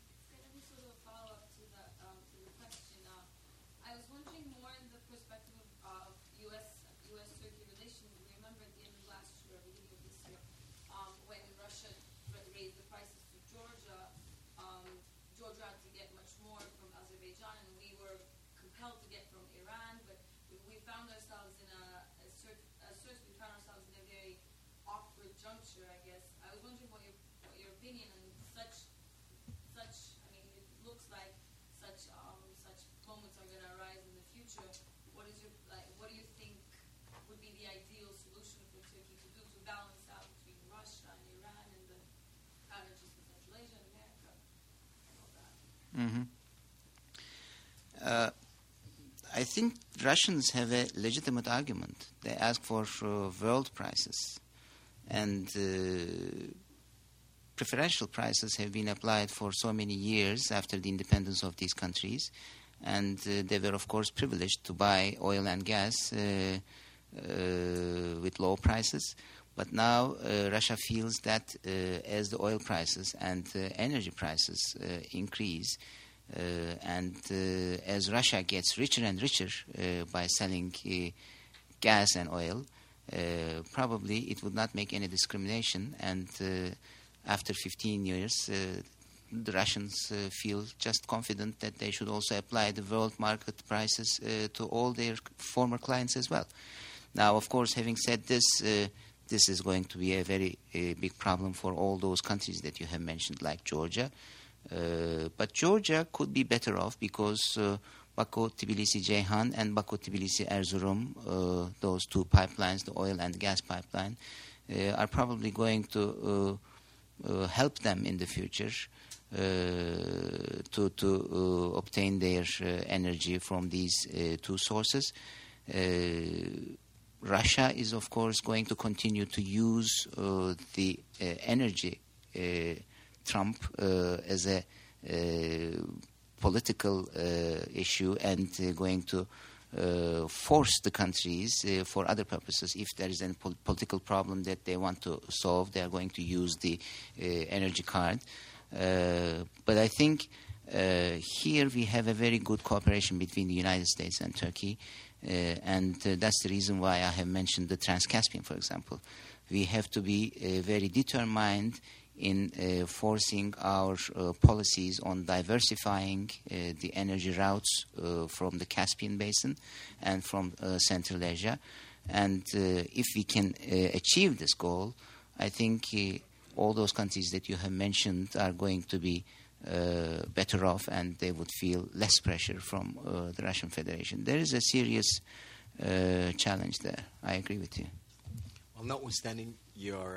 Mm-hmm. Uh, I think Russians have a legitimate argument. They ask for uh, world prices, and uh, preferential prices have been applied for so many years after the independence of these countries, and uh, they were, of course, privileged to buy oil and gas uh, uh, with low prices. But now uh, Russia feels that uh, as the oil prices and uh, energy prices uh, increase, uh, and uh, as Russia gets richer and richer uh, by selling uh, gas and oil, uh, probably it would not make any discrimination. And uh, after fifteen years, uh, the Russians uh, feel just confident that they should also apply the world market prices uh, to all their former clients as well. Now, of course, having said this, uh, this is going to be a very uh, big problem for all those countries that you have mentioned, like Georgia. Uh, but Georgia could be better off because uh, Baku-Tbilisi-Ceyhan and Baku-Tbilisi-Erzurum, uh, those two pipelines, the oil and gas pipeline, uh, are probably going to uh, uh, help them in the future uh, to, to uh, obtain their uh, energy from these uh, two sources. Uh, Russia is, of course, going to continue to use uh, the uh, energy uh, trump uh, as a uh, political uh, issue and uh, going to uh, force the countries uh, for other purposes. If there is a pol- political problem that they want to solve, they are going to use the uh, energy card. Uh, but I think uh, here we have a very good cooperation between the United States and Turkey. Uh, and uh, that's the reason why I have mentioned the Trans-Caspian, for example. We have to be uh, very determined in uh, forcing our uh, policies on diversifying uh, the energy routes uh, from the Caspian Basin and from uh, Central Asia. And uh, if we can uh, achieve this goal, I think uh, all those countries that you have mentioned are going to be Uh, better off, and they would feel less pressure from uh, the Russian Federation. There is a serious uh, challenge there. I agree with you. Well, notwithstanding your uh,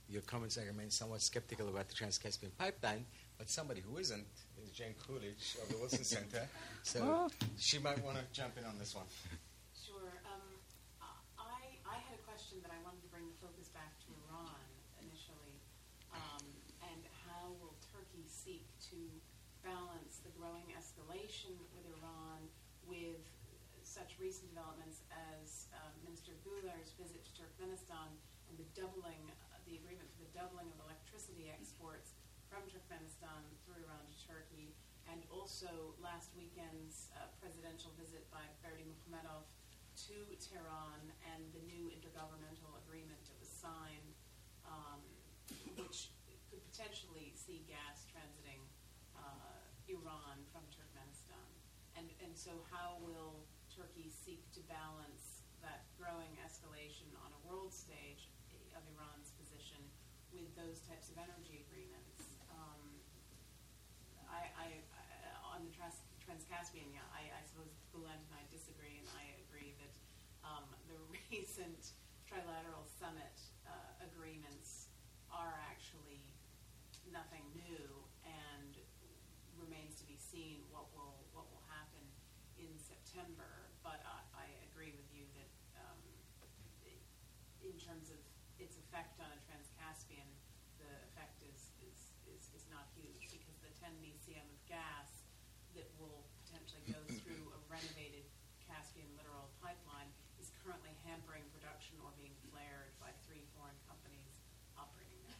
your comments, I remain somewhat skeptical about the Trans-Caspian pipeline, but somebody who isn't is Jane Coolidge of the Wilson Center. So Oh. she might want to jump in on this one. Sure. Um, I, I had a question, but I wanted to bring the focus back to Iran initially. Um, and how will Turkey seek to balance the growing escalation with Iran with such recent developments as uh, Minister Guler's visit to Turkmenistan and the doubling, uh, the agreement for the doubling of electricity exports from Turkmenistan through Iran to Turkey, and also last weekend's uh, presidential visit by Berdi Muhamedov to Tehran and the new intergovernmental agreement that was signed, um, which could potentially see gas transiting uh, Iran from Turkmenistan. And, and so how will Turkey seek to balance that growing escalation on a world stage of Iran's position with those types of energy agreements? Um, I, I, I, on the trans, Trans-Caspian, yeah, I, I suppose Bülent and I disagree, and I agree that um, the recent trilateral summit uh, agreements are actually nothing new, and remains to be seen what will what will happen in September. But I, I agree with you that um, it, in terms of its effect on a Trans-Caspian, the effect is, is, is, is not huge, because the ten B C M of gas that will potentially go through a renovated Caspian littoral pipeline is currently hampering production or being flared by three foreign companies operating there.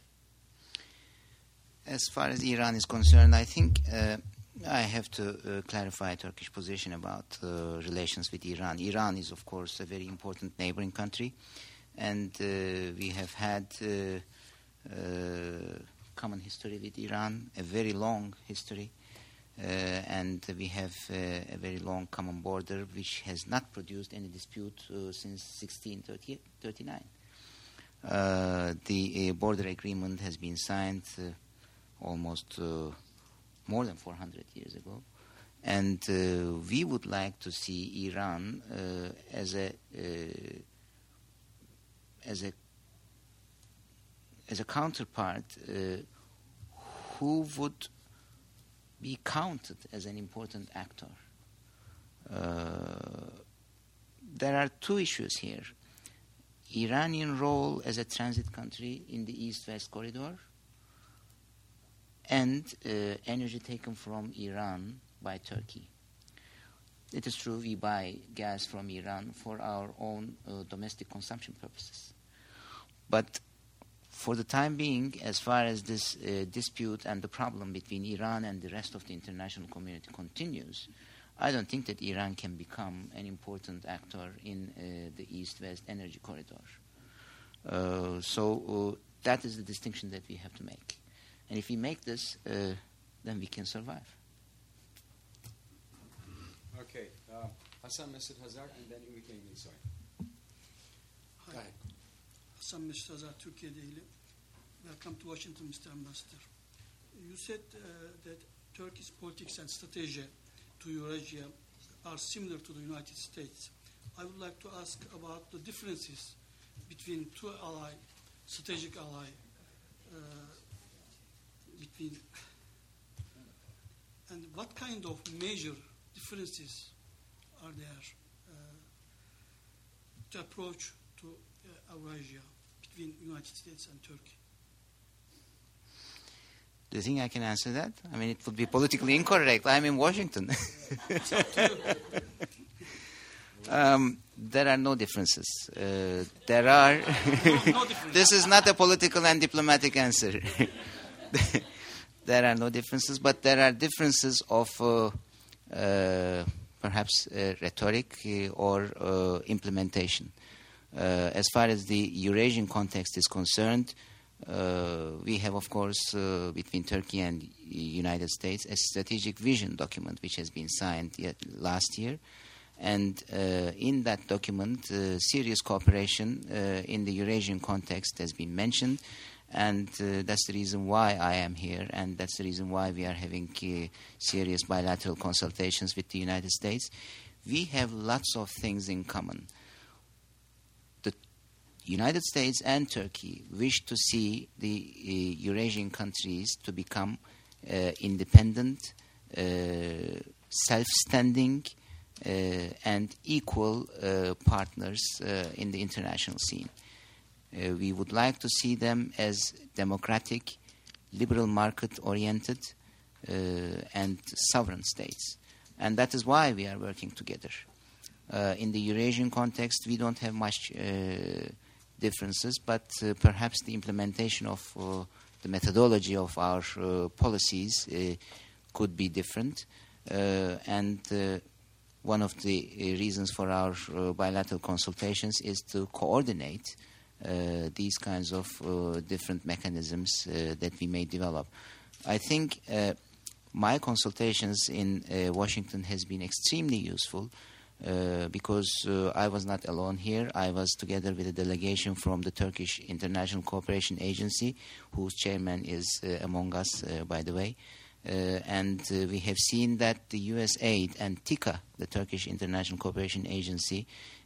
As far as Iran is concerned, I think uh, I have to uh, clarify Turkish position about uh, relations with Iran. Iran is, of course, a very important neighboring country, and uh, we have had uh, uh, common history with Iran, a very long history, uh, and we have uh, a very long common border which has not produced any dispute uh, since sixteen thirty-nine. Uh, the uh, border agreement has been signed uh, almost uh, more than four hundred years ago. And uh, we would like to see Iran uh, as a uh, as a as a counterpart uh, who would be counted as an important actor. Uh, there are two issues here. Iranian role as a transit country in the East-West corridor, and uh, energy taken from Iran by Turkey. It is true we buy gas from Iran for our own uh, domestic consumption purposes. But for the time being, as far as this uh, dispute and the problem between Iran and the rest of the international community continues, I don't think that Iran can become an important actor in uh, the East-West energy corridor. Uh, so uh, that is the distinction that we have to make. And if we make this, uh, then we can survive. Okay, uh, Hassan Mesut Hazar, and then we can sorry. Go ahead. Hassan Mesut Hazar, Türkiye Daily. Welcome to Washington, Mister Ambassador. You said uh, that Turkey's politics and strategy to Eurasia are similar to the United States. I would like to ask about the differences between two ally, strategic ally, uh, between, and what kind of major differences are there uh, to approach to uh, Eurasia between United States and Turkey? Do you think I can answer that? I mean, it would be politically incorrect. I'm in Washington. um, there are no differences. Uh, there are... No difference. This is not a political and diplomatic answer. There are no differences, but there are differences of uh, uh, perhaps uh, rhetoric uh, or uh, implementation. Uh, as far as the Eurasian context is concerned, Uh, we have, of course, uh, between Turkey and United States, a strategic vision document which has been signed yet last year. And uh, in that document, uh, serious cooperation uh, in the Eurasian context has been mentioned. And uh, that's the reason why I am here, and that's the reason why we are having uh, serious bilateral consultations with the United States. We have lots of things in common. United States and Turkey wish to see the uh, Eurasian countries to become uh, independent, uh, self-standing, uh, and equal uh, partners uh, in the international scene. Uh, we would like to see them as democratic, liberal market-oriented, uh, and sovereign states. And that is why we are working together. Uh, in the Eurasian context, we don't have much uh, differences, but uh, perhaps the implementation of uh, the methodology of our uh, policies uh, could be different. Uh, and uh, one of the uh, reasons for our uh, bilateral consultations is to coordinate uh, these kinds of uh, different mechanisms uh, that we may develop. I think uh, my consultations in uh, Washington has been extremely useful. Uh, because uh, I was not alone here. I was together with a delegation from the Turkish International Cooperation Agency, whose chairman is uh, among us, uh, by the way. Uh, and uh, we have seen that the U S aid and TICA, the Turkish International Cooperation Agency,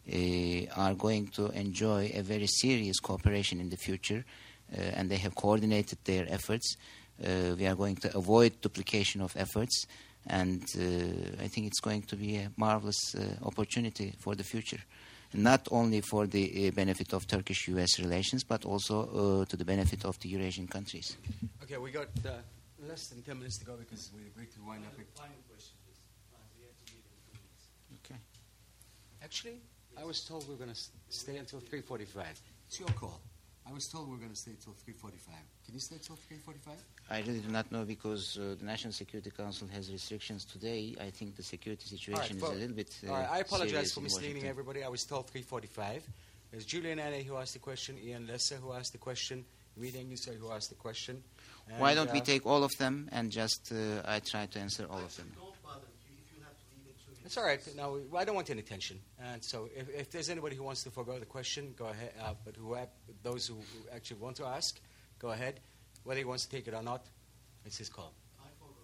uh, are going to enjoy a very serious cooperation in the future, uh, and they have coordinated their efforts. Uh, we are going to avoid duplication of efforts. And uh, I think it's going to be a marvelous uh, opportunity for the future, not only for the uh, benefit of Turkish-U S relations, but also uh, to the benefit of the Eurasian countries. Okay, we got uh, less than ten minutes to go because we agreed to wind up. Final question, please. We have to leave in two minutes. Okay. Actually, I was told we were going to stay until three forty-five. It's your call. I was told we were going to stay till three forty-five. Can you stay till three forty-five? I really do not know because uh, the National Security Council has restrictions today. I think the security situation All right, is a little bit uh, All right, I apologize serious for in misleading Washington. everybody. I was told three forty-five. There's Julian Anne who asked the question, Ian Lesser who asked the question, Reed Engelser who asked the question. And, Why don't we uh, take all of them and just uh, I try to answer all of them? Don't bother if you have to leave in two minutes. It's all right. No, I don't want any tension. And so if, if there's anybody who wants to forego the question, go ahead. Uh, but who have, those who actually want to ask, go ahead. Whether he wants to take it or not, it's his call. I forgo.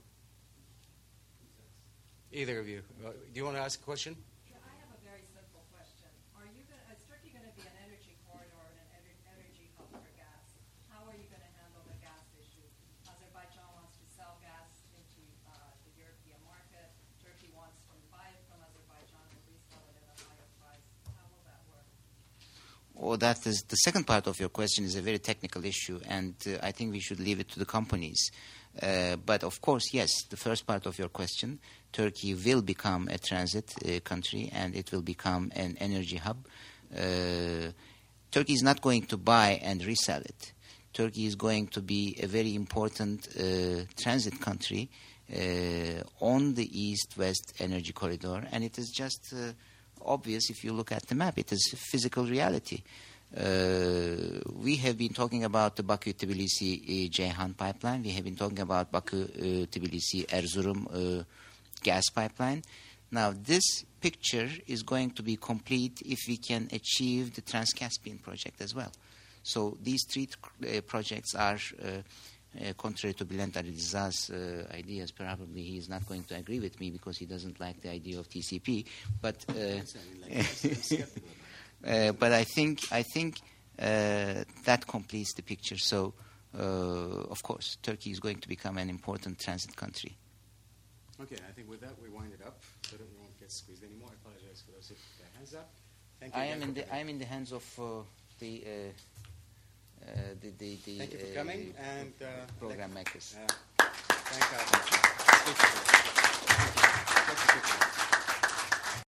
Either of you. Uh, do you want to ask a question? Yeah, I have a very simple question. Are you going to, is Turkey going to be an energy corridor and an ener- energy hub for gas? How are you going to handle the gas issue? Azerbaijan wants to sell gas into uh, the European market. Turkey wants to buy it from Azerbaijan and resell it at a higher price. How will that work? Oh, that is the second part of your question is a very technical issue, and uh, I think we should leave it to the companies. Uh, but of course, yes, the first part of your question, Turkey will become a transit uh, country, and it will become an energy hub. Uh, Turkey is not going to buy and resell it. Turkey is going to be a very important uh, transit country uh, on the east-west energy corridor, and it is just uh, obvious if you look at the map. It is physical reality. Uh, we have been talking about the Baku-Tbilisi-Ceyhan pipeline. We have been talking about Baku-Tbilisi-Erzurum uh, gas pipeline. Now, this picture is going to be complete if we can achieve the Trans-Caspian project as well. So these three uh, projects are, uh, uh, contrary to Bülent Arıza's uh, ideas, probably he is not going to agree with me because he doesn't like the idea of T C P. But uh, uh, but I think I think uh, that completes the picture. So uh, of course, Turkey is going to become an important transit country. Okay, I think with that we wind it up so that we won't get squeezed anymore. I apologize for those who put their hands up. Thank you. I again am in for the coming. I am in the hands of uh, the, uh, uh, the the the Thank you for uh, coming and uh, program thank- makers. Uh, thank you. Thank you. Thank you. Thank you.